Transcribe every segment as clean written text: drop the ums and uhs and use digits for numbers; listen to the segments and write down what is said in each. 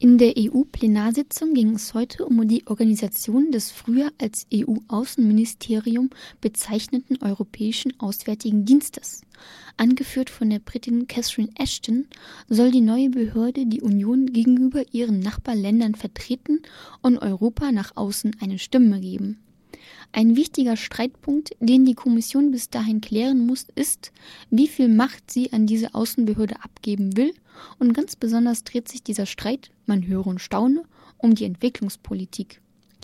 In der EU-Plenarsitzung ging es heute um die Organisation des früher als EU-Außenministerium bezeichneten Europäischen Auswärtigen Dienstes. Angeführt von der Britin Catherine Ashton soll die neue Behörde die Union gegenüber ihren Nachbarländern vertreten und Europa nach außen eine Stimme geben. Ein wichtiger Streitpunkt, den die Kommission bis dahin klären muss, ist, wie viel Macht sie an diese Außenbehörde abgeben will. Und ganz besonders dreht sich dieser Streit, man höre und staune, um die Entwicklungspolitik.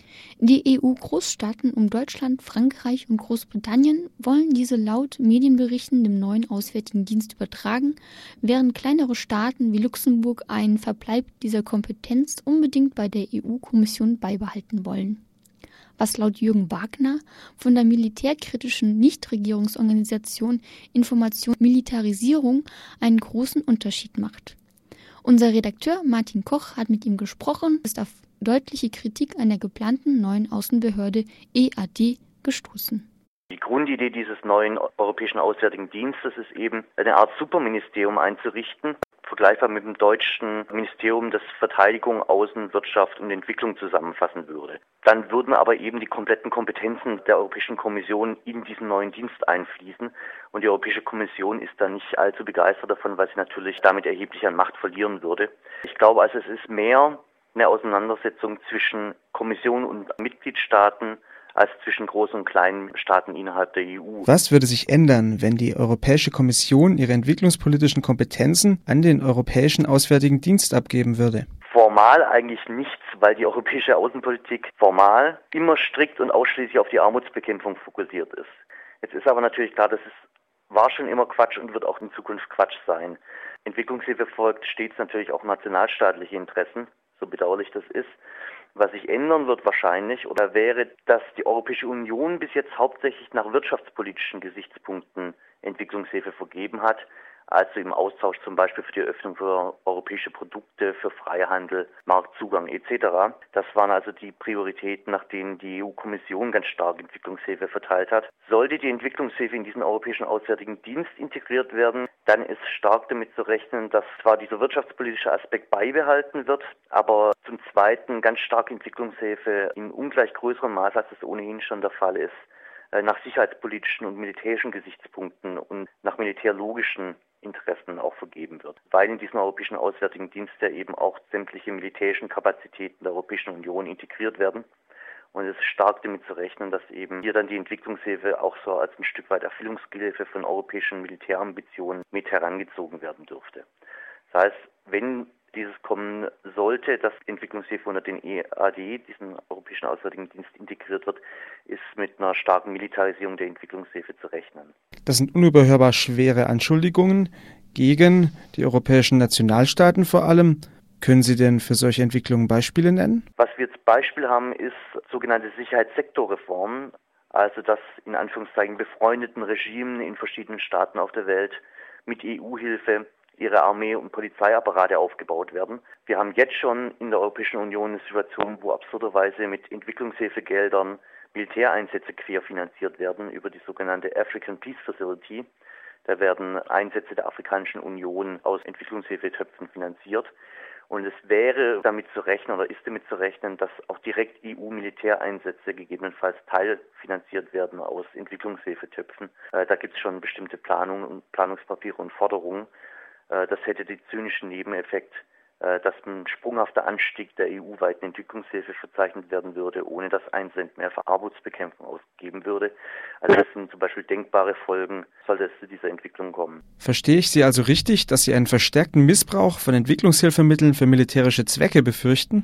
Die EU-Großstaaten um Deutschland, Frankreich und Großbritannien wollen diese laut Medienberichten dem neuen Auswärtigen Dienst übertragen, während kleinere Staaten wie Luxemburg einen Verbleib dieser Kompetenz unbedingt bei der EU-Kommission beibehalten wollen. Was laut Jürgen Wagner von der militärkritischen Nichtregierungsorganisation Information Militarisierung einen großen Unterschied macht. Unser Redakteur Martin Koch hat mit ihm gesprochen, ist auf deutliche Kritik an der geplanten neuen Außenbehörde EAD gestoßen. Die Grundidee dieses neuen Europäischen Auswärtigen Dienstes ist eben, eine Art Superministerium einzurichten, vergleichbar mit dem deutschen Ministerium, das Verteidigung, Außen-, Wirtschaft und Entwicklung zusammenfassen würde. Dann würden aber eben die kompletten Kompetenzen der Europäischen Kommission in diesen neuen Dienst einfließen. Und die Europäische Kommission ist da nicht allzu begeistert davon, weil sie natürlich damit erheblich an Macht verlieren würde. Ich glaube also, es ist mehr eine Auseinandersetzung zwischen Kommission und Mitgliedstaaten als zwischen großen und kleinen Staaten innerhalb der EU. Was würde sich ändern, wenn die Europäische Kommission ihre entwicklungspolitischen Kompetenzen an den Europäischen Auswärtigen Dienst abgeben würde? Formal eigentlich nichts, weil die europäische Außenpolitik formal immer strikt und ausschließlich auf die Armutsbekämpfung fokussiert ist. Jetzt ist aber natürlich klar, war schon immer Quatsch und wird auch in Zukunft Quatsch sein. Entwicklungshilfe folgt stets natürlich auch nationalstaatliche Interessen, so bedauerlich das ist. Was sich ändern wird wahrscheinlich oder wäre, dass die Europäische Union bis jetzt hauptsächlich nach wirtschaftspolitischen Gesichtspunkten Entwicklungshilfe vergeben hat, also im Austausch zum Beispiel für die Öffnung für europäische Produkte, für Freihandel, Marktzugang etc. Das waren also die Prioritäten, nach denen die EU-Kommission ganz stark Entwicklungshilfe verteilt hat. Sollte die Entwicklungshilfe in diesen Europäischen Auswärtigen Dienst integriert werden, dann ist stark damit zu rechnen, dass zwar dieser wirtschaftspolitische Aspekt beibehalten wird, aber zum Zweiten ganz stark Entwicklungshilfe in ungleich größerem Maß, als es ohnehin schon der Fall ist, nach sicherheitspolitischen und militärischen Gesichtspunkten und nach militärlogischen Interessen auch vergeben wird, weil in diesen Europäischen Auswärtigen Dienst ja eben auch sämtliche militärischen Kapazitäten der Europäischen Union integriert werden. Und es ist stark damit zu rechnen, dass eben hier dann die Entwicklungshilfe auch so als ein Stück weit Erfüllungsgehilfe von europäischen Militärambitionen mit herangezogen werden dürfte. Das heißt, wenn dieses kommen sollte, dass Entwicklungshilfe unter den EAD, diesen Europäischen Auswärtigen Dienst, integriert wird, ist mit einer starken Militarisierung der Entwicklungshilfe zu rechnen. Das sind unüberhörbar schwere Anschuldigungen gegen die europäischen Nationalstaaten vor allem. Können Sie denn für solche Entwicklungen Beispiele nennen? Was wir als Beispiel haben, ist sogenannte Sicherheitssektorreformen, also dass in Anführungszeichen befreundeten Regimen in verschiedenen Staaten auf der Welt mit EU-Hilfe ihre Armee- und Polizeiapparate aufgebaut werden. Wir haben jetzt schon in der Europäischen Union eine Situation, wo absurderweise mit Entwicklungshilfegeldern Militäreinsätze querfinanziert werden über die sogenannte African Peace Facility. Da werden Einsätze der Afrikanischen Union aus Entwicklungshilfetöpfen finanziert. Und es wäre damit zu rechnen oder ist damit zu rechnen, dass auch direkt EU-Militäreinsätze gegebenenfalls teilfinanziert werden aus Entwicklungshilfetöpfen. Da gibt es schon bestimmte Planungen und Planungspapiere und Forderungen. Das hätte den zynischen Nebeneffekt, dass ein sprunghafter Anstieg der EU-weiten Entwicklungshilfe verzeichnet werden würde, ohne dass ein Cent mehr für Armutsbekämpfung ausgegeben würde. Also das sind zum Beispiel denkbare Folgen, sollte es zu dieser Entwicklung kommen. Verstehe ich Sie also richtig, dass Sie einen verstärkten Missbrauch von Entwicklungshilfemitteln für militärische Zwecke befürchten?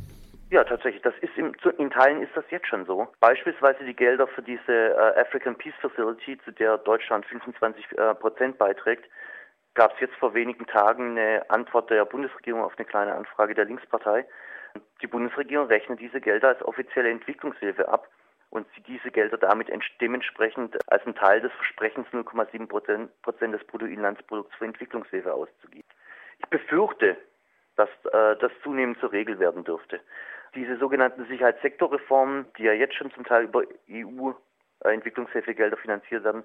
Ja, tatsächlich. Das ist in Teilen ist das jetzt schon so. Beispielsweise die Gelder für diese African Peace Facility, zu der Deutschland 25% beiträgt, gab es jetzt vor wenigen Tagen eine Antwort der Bundesregierung auf eine kleine Anfrage der Linkspartei. Die Bundesregierung rechnet diese Gelder als offizielle Entwicklungshilfe ab und sieht diese Gelder damit dementsprechend als einen Teil des Versprechens, 0,7% des Bruttoinlandsprodukts für Entwicklungshilfe auszugeben. Ich befürchte, dass das zunehmend zur Regel werden dürfte. Diese sogenannten Sicherheitssektorreformen, die ja jetzt schon zum Teil über EU-Entwicklungshilfegelder finanziert werden,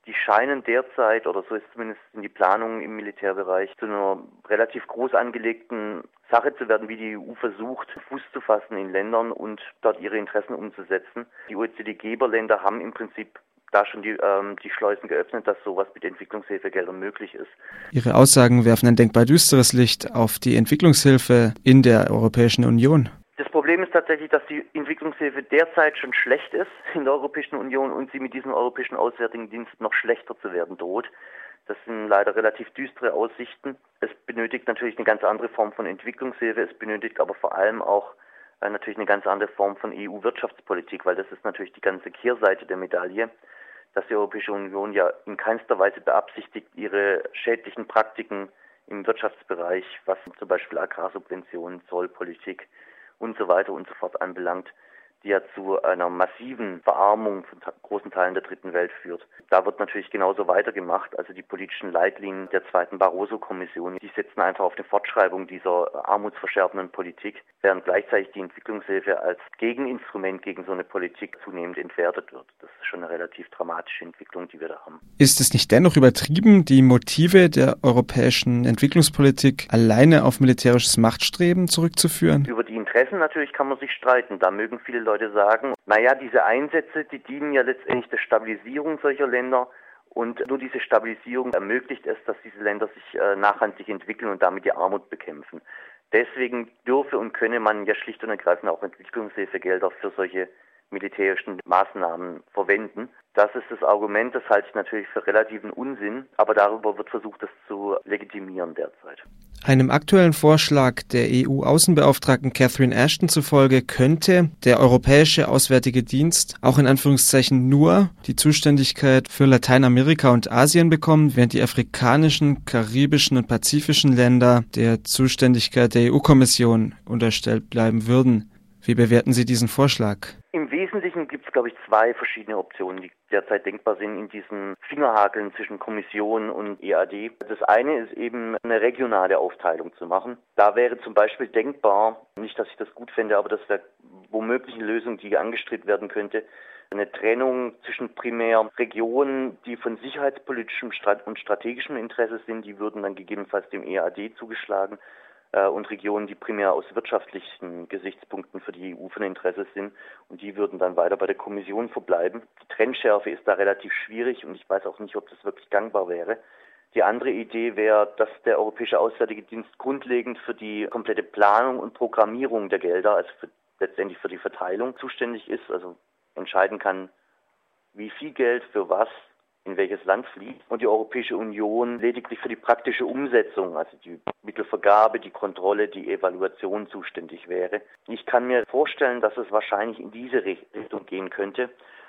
Die scheinen derzeit, oder so ist zumindest in die Planung im Militärbereich, zu einer relativ groß angelegten Sache zu werden, wie die EU versucht, Fuß zu fassen in Ländern und dort ihre Interessen umzusetzen. Die OECD-Geberländer haben im Prinzip da schon die Schleusen geöffnet, dass sowas mit Entwicklungshilfegeldern möglich ist. Ihre Aussagen werfen ein denkbar düsteres Licht auf die Entwicklungshilfe in der Europäischen Union. Das Problem ist tatsächlich, dass die Entwicklungshilfe derzeit schon schlecht ist in der Europäischen Union und sie mit diesem Europäischen Auswärtigen Dienst noch schlechter zu werden droht. Das sind leider relativ düstere Aussichten. Es benötigt natürlich eine ganz andere Form von Entwicklungshilfe, es benötigt aber vor allem auch natürlich eine ganz andere Form von EU-Wirtschaftspolitik, weil das ist natürlich die ganze Kehrseite der Medaille, dass die Europäische Union ja in keinster Weise beabsichtigt, ihre schädlichen Praktiken im Wirtschaftsbereich, was zum Beispiel Agrarsubventionen, Zollpolitik und so weiter und so fort anbelangt, die ja zu einer massiven Verarmung von großen Teilen der dritten Welt führt. Da wird natürlich genauso weitergemacht. Also die politischen Leitlinien der zweiten Barroso-Kommission, die setzen einfach auf eine Fortschreibung dieser armutsverschärfenden Politik, während gleichzeitig die Entwicklungshilfe als Gegeninstrument gegen so eine Politik zunehmend entwertet wird. Das ist schon eine relativ dramatische Entwicklung, die wir da haben. Ist es nicht dennoch übertrieben, die Motive der europäischen Entwicklungspolitik alleine auf militärisches Machtstreben zurückzuführen? Über die Interessen natürlich kann man sich streiten. Da mögen viele Leute sagen, naja, diese Einsätze, die dienen ja letztendlich der Stabilisierung solcher Länder und nur diese Stabilisierung ermöglicht es, dass diese Länder sich nachhaltig entwickeln und damit die Armut bekämpfen. Deswegen dürfe und könne man ja schlicht und ergreifend auch Entwicklungshilfegelder für solche militärischen Maßnahmen verwenden. Das ist das Argument, das halte ich natürlich für relativen Unsinn, aber darüber wird versucht, das zu legitimieren derzeit. Einem aktuellen Vorschlag der EU-Außenbeauftragten Catherine Ashton zufolge könnte der Europäische Auswärtige Dienst auch in Anführungszeichen nur die Zuständigkeit für Lateinamerika und Asien bekommen, während die afrikanischen, karibischen und pazifischen Länder der Zuständigkeit der EU-Kommission unterstellt bleiben würden. Wie bewerten Sie diesen Vorschlag? Im Wesentlichen gibt es, glaube ich, zwei verschiedene Optionen, die derzeit denkbar sind in diesen Fingerhakeln zwischen Kommission und EAD. Das eine ist eben eine regionale Aufteilung zu machen. Da wäre zum Beispiel denkbar, nicht, dass ich das gut fände, aber das wäre womöglich eine Lösung, die angestrebt werden könnte, eine Trennung zwischen primär Regionen, die von sicherheitspolitischem und strategischem Interesse sind, die würden dann gegebenenfalls dem EAD zugeschlagen, und Regionen, die primär aus wirtschaftlichen Gesichtspunkten für die EU von Interesse sind, und die würden dann weiter bei der Kommission verbleiben. Die Trennschärfe ist da relativ schwierig und ich weiß auch nicht, ob das wirklich gangbar wäre. Die andere Idee wäre, dass der Europäische Auswärtige Dienst grundlegend für die komplette Planung und Programmierung der Gelder, also letztendlich für die Verteilung zuständig ist, also entscheiden kann, wie viel Geld für was in welches Land fließt, und die Europäische Union lediglich für die praktische Umsetzung, also die Mittelvergabe, die Kontrolle, die Evaluation zuständig wäre. Ich kann mir vorstellen, dass es wahrscheinlich in diese Richtung gehen könnte,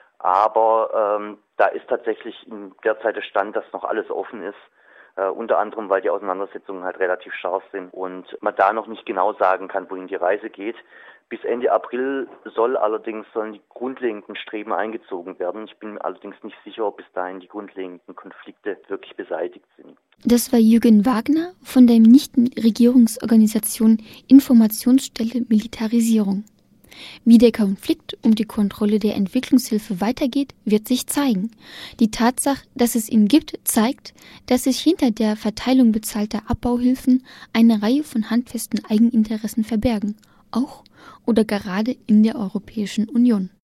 aber da ist tatsächlich derzeit der Stand, dass noch alles offen ist, unter anderem, weil die Auseinandersetzungen halt relativ scharf sind und man da noch nicht genau sagen kann, wohin die Reise geht. Bis Ende April sollen die grundlegenden Streben eingezogen werden. Ich bin mir allerdings nicht sicher, ob bis dahin die grundlegenden Konflikte wirklich beseitigt sind. Das war Jürgen Wagner von der Nichtregierungsorganisation Informationsstelle Militarisierung. Wie der Konflikt um die Kontrolle der Entwicklungshilfe weitergeht, wird sich zeigen. Die Tatsache, dass es ihn gibt, zeigt, dass sich hinter der Verteilung bezahlter Abbauhilfen eine Reihe von handfesten Eigeninteressen verbergen, auch oder gerade in der Europäischen Union.